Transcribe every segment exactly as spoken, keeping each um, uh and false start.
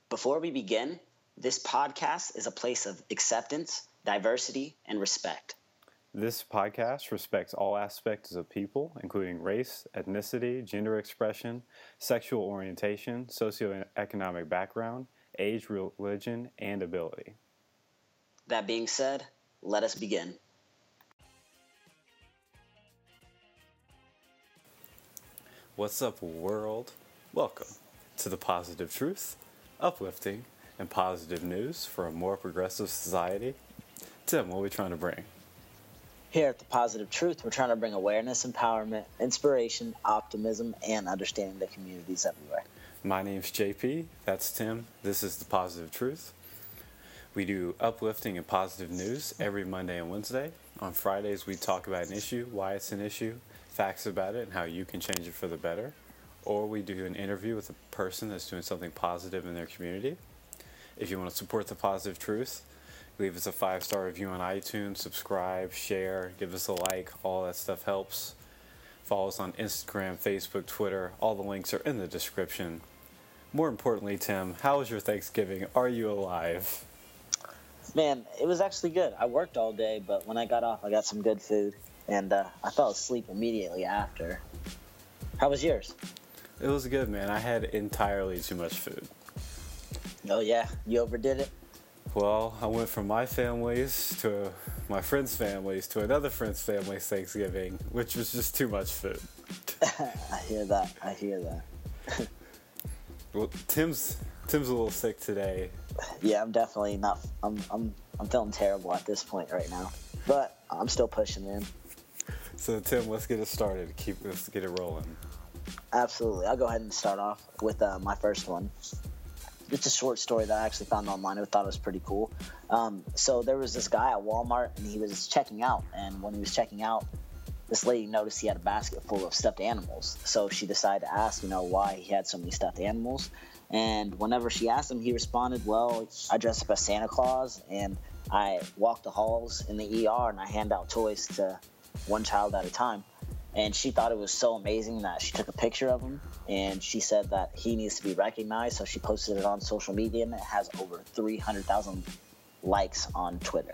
Before we begin, this podcast is a place of acceptance, diversity, and respect. This podcast respects all aspects of people, including race, ethnicity, gender expression, sexual orientation, socioeconomic background, age, religion, and ability. That being said, let us begin. What's up, world? Welcome to The Positive Truth, uplifting and positive news for a more progressive society. Tim, what are we trying to bring? Here at The Positive Truth, we're trying to bring awareness, empowerment, inspiration, optimism, and understanding to communities everywhere. My name's J P, that's Tim, this is The Positive Truth. We do uplifting and positive news every Monday and Wednesday. On Fridays, we talk about an issue, why it's an issue, facts about it, and how you can change it for the better. Or we do an interview with a person that's doing something positive in their community. If you want to support The Positive Truth, leave us a five-star review on iTunes, subscribe, share, give us a like, all that stuff helps. Follow us on Instagram, Facebook, Twitter, all the links are in the description. More importantly, Tim, how was your Thanksgiving? Are you alive? Man, it was actually good. I worked all day, but when I got off, I got some good food, and uh, I fell asleep immediately after. How was yours? It was good, man. I had entirely too much food. Oh, yeah? You overdid it? Well, I went from my family's to my friend's family's to another friend's family's Thanksgiving, which was just too much food. I hear that. I hear that. Well, Tim's Tim's a little sick today. Yeah, I'm definitely not. I'm I'm I'm feeling terrible at this point right now, but I'm still pushing in. So Tim, let's get it started. Keep let's get it rolling. Absolutely. I'll go ahead and start off with uh, my first one. It's a short story that I actually found online. I thought it was pretty cool. Um, so there was this guy at Walmart, and he was checking out. And when he was checking out, this lady noticed he had a basket full of stuffed animals. So she decided to ask, you know, why he had so many stuffed animals. And whenever she asked him, he responded, well, I dress up as Santa Claus, and I walk the halls in the E R, and I hand out toys to one child at a time. And she thought it was so amazing that she took a picture of him, and she said that he needs to be recognized, so she posted it on social media, and it has over three hundred thousand likes on Twitter.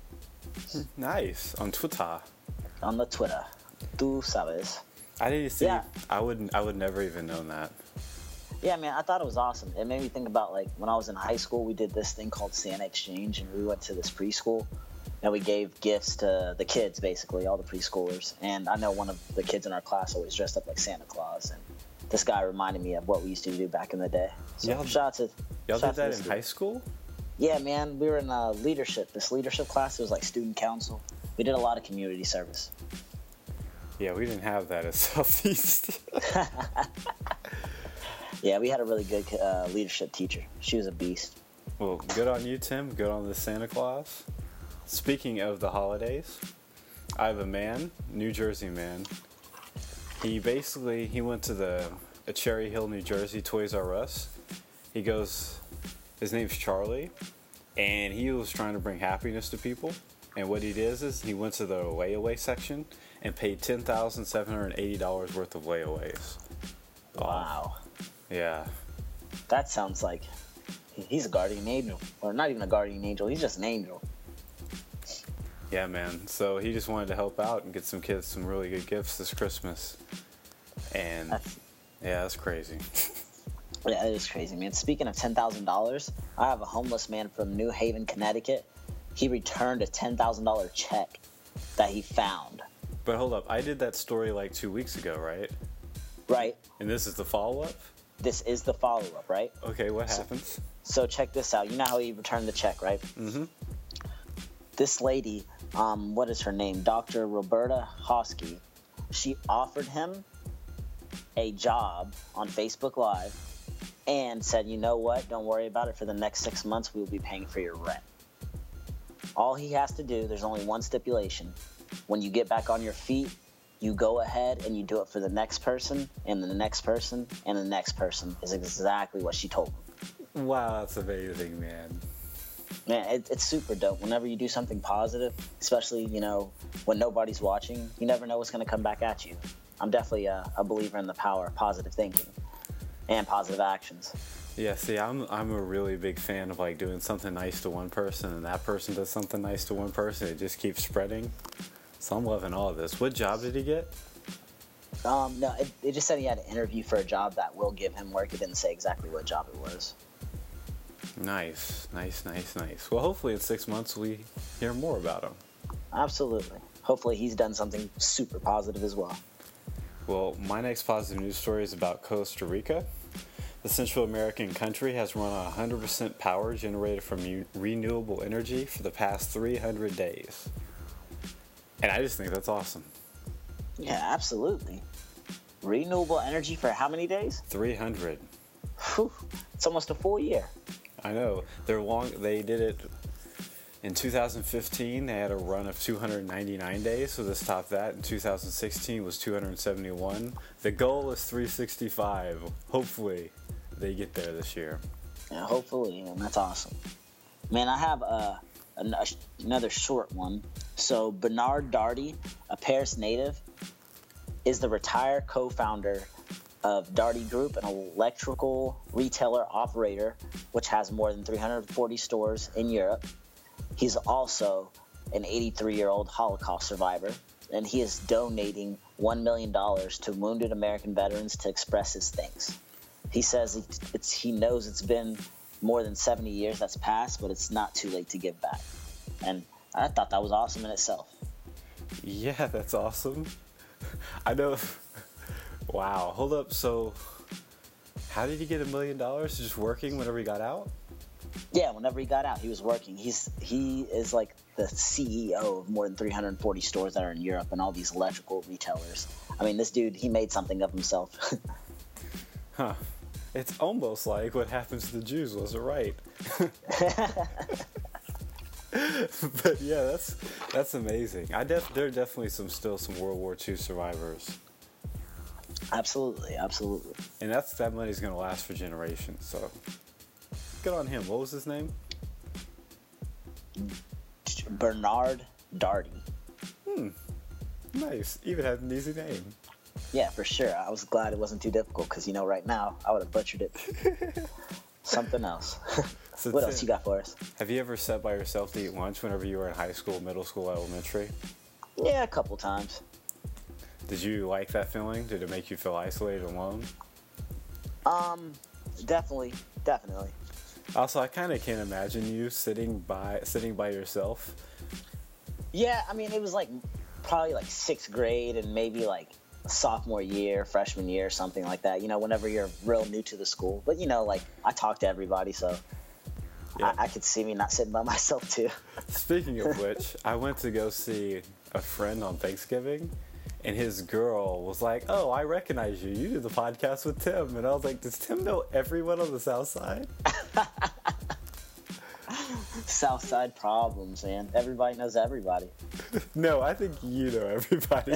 Nice. On Twitter. On the Twitter. Tú sabes. I didn't see. Yeah. I would. I would never even known that. Yeah, man, I thought it was awesome. It made me think about, like, when I was in high school, we did this thing called Santa Exchange, and we went to this preschool, and we gave gifts to the kids, basically, all the preschoolers. And I know one of the kids in our class always dressed up like Santa Claus, and this guy reminded me of what we used to do back in the day. So Y'all- shout out to Y'all shout did out that to in this high dude. school? Yeah, man, we were in uh, leadership, this leadership class. It was like student council. We did a lot of community service. Yeah, we didn't have that at Southeast. Yeah, we had a really good uh, leadership teacher. She was a beast. Well, good on you, Tim. Good on the Santa Claus. Speaking of the holidays, I have a man, New Jersey man. He basically, he went to the a Cherry Hill, New Jersey Toys R Us. He goes, his name's Charlie, and he was trying to bring happiness to people. And what he did is he went to the layaway section and paid ten thousand seven hundred eighty dollars worth of layaways. Wow. Yeah. That sounds like he's a guardian angel. Or not even a guardian angel, he's just an angel. Yeah, man. So he just wanted to help out and get some kids some really good gifts this Christmas. And That's, yeah, that's crazy. yeah, it is crazy, man. Speaking of ten thousand dollars, I have a homeless man from New Haven, Connecticut. He returned a ten thousand dollars check that he found. But hold up, I did that story like two weeks ago, right? Right? And this is the follow-up? This is the follow-up, right? Okay, what happens? So check this out. You know how he returned the check, right? Mm-hmm. This lady, um, what is her name? Doctor Roberta Hosky. She offered him a job on Facebook Live and said, you know what? Don't worry about it. For the next six months, we will be paying for your rent. All he has to do, there's only one stipulation. When you get back on your feet, you go ahead and you do it for the next person, and the next person, and the next person is exactly what she told him. Wow, that's amazing, man. Man, it, it's super dope. Whenever you do something positive, especially, you know, when nobody's watching, you never know what's going to come back at you. I'm definitely a, a believer in the power of positive thinking and positive actions. Yeah, see, I'm I'm a really big fan of like doing something nice to one person, and that person does something nice to one person. It just keeps spreading. So I'm loving all of this. What job did he get? Um, no, it, it just said he had an interview for a job that will give him work. It didn't say exactly what job it was. Nice, nice, nice, nice. Well, hopefully in six months we hear more about him. Absolutely. Hopefully he's done something super positive as well. Well, my next positive news story is about Costa Rica. The Central American country has run on one hundred percent power generated from u- renewable energy for the past three hundred days. And I just think that's awesome. Yeah, absolutely. Renewable energy for how many days? three hundred. Whew, it's almost a full year. I know. They're long. They did it in two thousand fifteen. They had a run of two hundred ninety-nine days, so this topped that. In two thousand sixteen was two hundred seventy-one. The goal is three hundred sixty-five. Hopefully, they get there this year. Yeah, hopefully, and that's awesome. Man, I have uh, an, a, another short one. So Bernard Darty, a Paris native, is the retired co-founder of Darty Group, an electrical retailer operator which has more than three hundred forty stores in Europe. He's also an eighty-three-year-old Holocaust survivor, and he is donating one million dollars to wounded American veterans to express his thanks. He says it's, it's, he knows it's been more than seventy years that's passed, but it's not too late to give back. And I thought that was awesome in itself. Yeah, that's awesome. I know. Wow. Hold up. So, how did he get a million dollars? Just working whenever he got out? Yeah, whenever he got out, he was working. He's he is like the C E O of more than three hundred forty stores that are in Europe and all these electrical retailers. I mean, this dude, he made something of himself. Huh. It's almost like what happens to the Jews wasn't right. But yeah, that's that's amazing. I def there are definitely some still some World War Two survivors. Absolutely, absolutely. And that's that money's gonna last for generations. So good on him. What was his name? Bernard Darty. Hmm. Nice. Even had an easy name. Yeah, for sure. I was glad it wasn't too difficult because, you know, right now I would have butchered it. Something else. So what Tim, else you got for us? Have you ever sat by yourself to eat lunch whenever you were in high school, middle school, elementary? Yeah, a couple times. Did you like that feeling? Did it make you feel isolated, alone? Um, definitely, definitely. Also, I kind of can't imagine you sitting by sitting by yourself. Yeah, I mean, it was like probably like sixth grade and maybe like sophomore year, freshman year, something like that. You know, whenever you're real new to the school. But, you know, like I talk to everybody, so Yeah. I, I could see me not sitting by myself too. Speaking of which, I went to go see a friend on Thanksgiving, and his girl was like, "Oh, I recognize you. You do the podcast with Tim." And I was like, "Does Tim know everyone on the South Side?" South Side problems, man. Everybody knows everybody. No, I think you know everybody.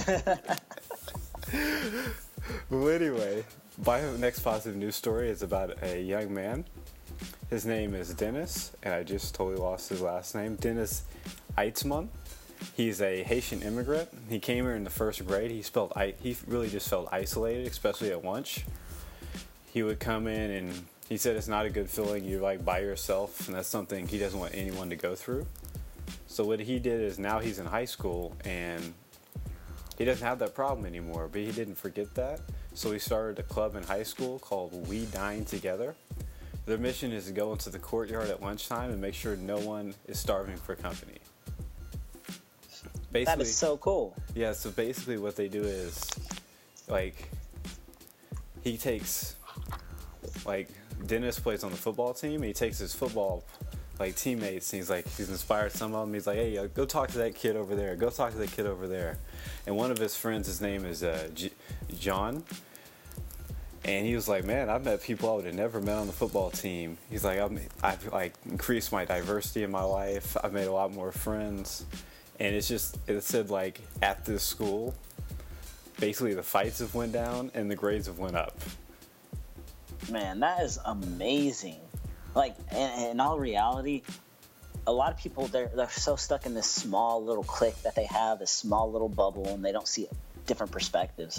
Well, anyway, my next positive news story is about a young man. His name is Dennis, and I just totally lost his last name. Dennis Eitzman. He's a Haitian immigrant. He came here in the first grade. He felt he really just felt isolated, especially at lunch. He would come in, and he said it's not a good feeling. You're like by yourself, and that's something he doesn't want anyone to go through. So what he did is now he's in high school, and he doesn't have that problem anymore, but he didn't forget that. So he started a club in high school called We Dine Together. Their mission is to go into the courtyard at lunchtime and make sure no one is starving for company. Basically, That is so cool. Yeah, so basically what they do is, like, he takes, like, Dennis plays on the football team, and he takes his football, like, teammates, and he's like, he's inspired some of them. He's like, hey, uh, go talk to that kid over there. Go talk to that kid over there. And one of his friends, his name is uh, G- John. And he was like, man, I've met people I would have never met on the football team. He's like, I've, I've like increased my diversity in my life. I've made a lot more friends. And it's just, it said like at this school, basically the fights have went down and the grades have went up. Man, that is amazing. Like, in, in all reality, a lot of people, they're, they're so stuck in this small little clique that they have, this small little bubble, and they don't see different perspectives.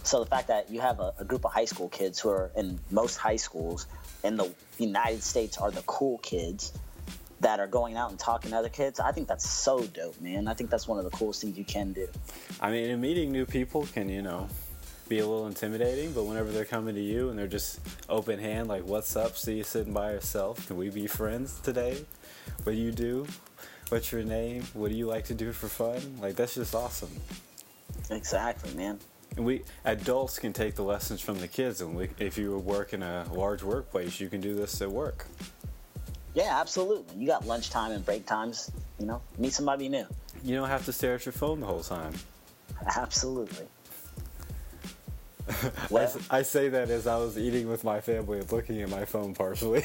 so the fact that you have a, a group of high school kids who are in most high schools in the United States are the cool kids that are going out and talking to other kids, I think that's so dope, man. I think that's one of the coolest things you can do. I mean, and meeting new people can, you know, be a little intimidating, but whenever they're coming to you and they're just open hand, like, what's up? See you sitting by yourself. Can we be friends today? What do you do? What's your name? What do you like to do for fun? Like, that's just awesome. Exactly, man. And we adults can take the lessons from the kids, and we, if you work in a large workplace, you can do this at work. Yeah, absolutely. You got lunchtime and break times, you know, meet somebody new. You don't have to stare at your phone the whole time. Absolutely. Well, I, I say that as I was eating with my family and looking at my phone partially.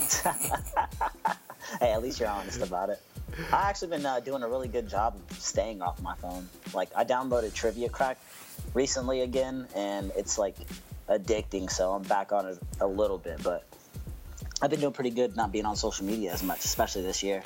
Hey, at least you're honest about it. I've actually been uh, doing a really good job of staying off my phone. Like, I downloaded Trivia Crack recently again, and it's, like, addicting, so I'm back on it a little bit, but I've been doing pretty good not being on social media as much, especially this year.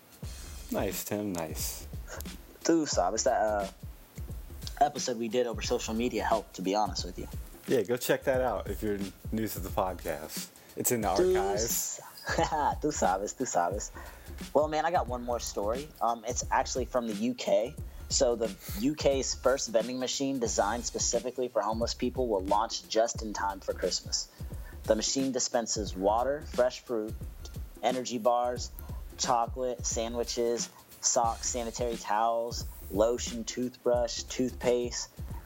Nice, Tim, nice. Tú sabes, that uh, episode we did over social media helped, to be honest with you. Yeah, go check that out if you're new to the podcast. It's in the archives. Tú sabes, tú sabes. Well, man, I got one more story. Um, it's actually from the U K. So the U K's first vending machine designed specifically for homeless people will launch just in time for Christmas. The machine dispenses water, fresh fruit, energy bars, chocolate, sandwiches, socks, sanitary towels, lotion, toothbrush, toothpaste,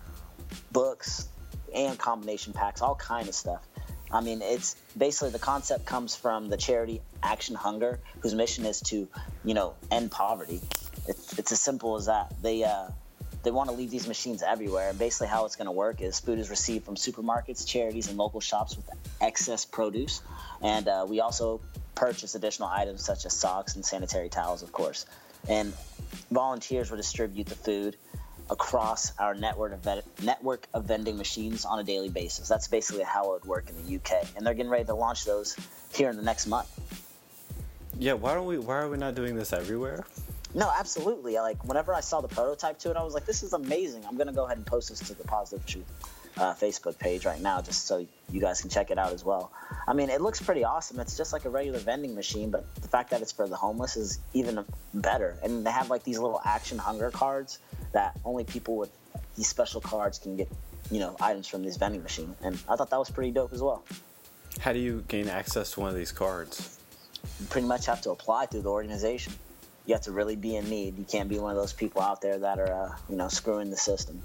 books, and combination packs, all kind of stuff. I mean, it's basically the concept comes from the charity Action Hunger, whose mission is to, you know, end poverty. It's, it's as simple as that. They uh, they want to leave these machines everywhere, and basically how it's going to work is food is received from supermarkets, charities, and local shops with excess produce, and uh, we also purchase additional items such as socks and sanitary towels, of course. And volunteers will distribute the food across our network of, vet- network of vending machines on a daily basis. That's basically how it would work in the U K, and they're getting ready to launch those here in the next month. Yeah, why don't we? Why are we not doing this everywhere? No, absolutely. Like, whenever I saw the prototype to it, I was like, this is amazing. I'm going to go ahead and post this to the Positive Truth uh, Facebook page right now just so you guys can check it out as well. I mean, it looks pretty awesome. It's just like a regular vending machine, but the fact that it's for the homeless is even better. And they have, like, these little Action Hunger cards that only people with these special cards can get, you know, items from this vending machine. And I thought that was pretty dope as well. How do you gain access to one of these cards? You pretty much have to apply through the organization. You have to really be in need. You can't be one of those people out there that are, uh, you know, screwing the system.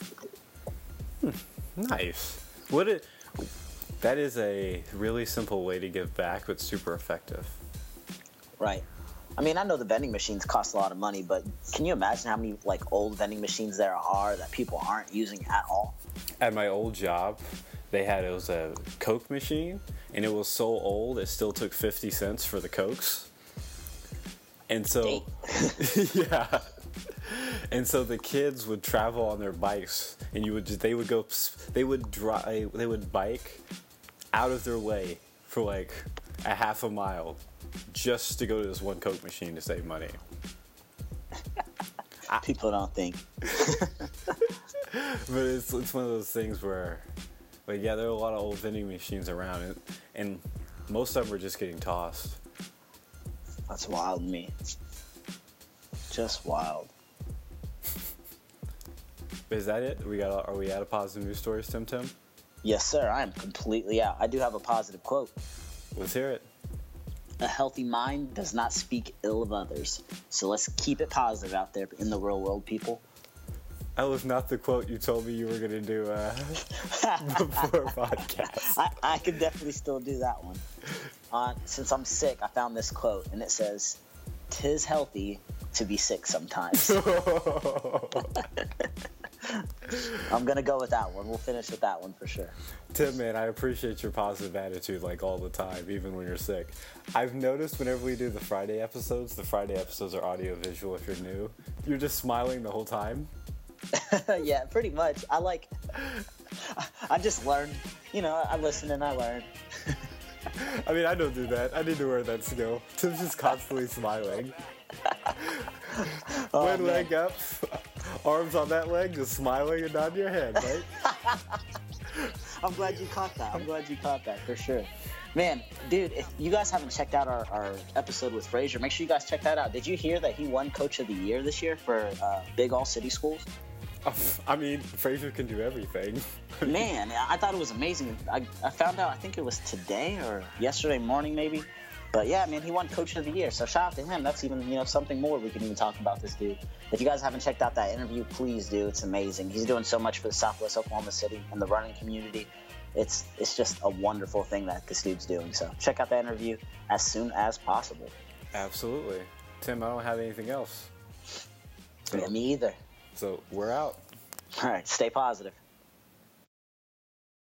Hmm, nice. What it, that is a really simple way to give back, but super effective. Right. I mean, I know the vending machines cost a lot of money, but can you imagine how many, like, old vending machines there are that people aren't using at all? At my old job, they had, it was a Coke machine, and it was so old, it still took fifty cents for the Cokes. And so, yeah, and so the kids would travel on their bikes, and you would just, they would go, they would drive, they would bike out of their way for like a half a mile just to go to this one Coke machine to save money. People don't think. But it's it's one of those things where, like, yeah, there are a lot of old vending machines around, and, and most of them are just getting tossed. That's wild to me. Just wild. Is that it? We got? Are we out of positive news stories, Tim Tim? Yes, sir. I am completely out. I do have a positive quote. Let's hear it. A healthy mind does not speak ill of others. So let's keep it positive out there in the real world, people. That was not the quote you told me you were going to do uh, before podcast. I, I could definitely still do that one. Uh, since I'm sick, I found this quote, and it says, "'Tis healthy to be sick sometimes." I'm going to go with that one. We'll finish with that one for sure. Tim, man, I appreciate your positive attitude, like, all the time, even when you're sick. I've noticed whenever we do the Friday episodes, the Friday episodes are audio-visual if you're new, you're just smiling the whole time. Yeah, pretty much. I like, I just learned, you know, I listen and I learn. I mean, I don't do that. I need to learn that skill. Tim's just constantly smiling. Oh, One man. leg up, arms on that leg, just smiling and nodding your head, right? I'm glad you caught that. I'm glad you caught that for sure. Man, dude, if you guys haven't checked out our, our episode with Frazier, make sure you guys check that out. Did you hear that he won Coach of the Year this year for uh, Big All City Schools? I mean, Frazier can do everything. Man, I thought it was amazing. I, I found out, I think it was today or yesterday morning maybe. But yeah, man, he won Coach of the Year. So shout out to him. That's even, you know, something more we can even talk about this dude. If you guys haven't checked out that interview, please do. It's amazing. He's doing so much for the Southwest Oklahoma City and the running community. It's it's just a wonderful thing that this dude's doing. So check out that interview as soon as possible. Absolutely. Tim, I don't have anything else. So, yeah, me either. So we're out. All right, stay positive.